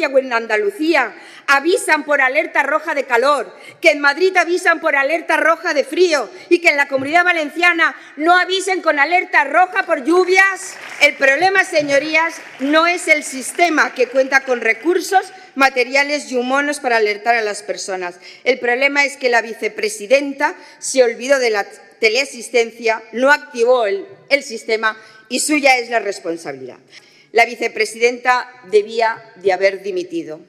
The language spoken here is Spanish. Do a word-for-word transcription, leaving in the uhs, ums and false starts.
Murcia o en Andalucía avisan por alerta roja de calor, que en Madrid avisan por alerta roja de frío y que en la Comunidad Valenciana no avisen con alerta roja por lluvias. El problema, señorías, no es el sistema que cuenta con recursos materiales y humanos para alertar a las personas. El problema es que la vicepresidenta se olvidó de la teleasistencia, no activó el, el sistema y suya es la responsabilidad. La vicepresidenta debía de haber dimitido.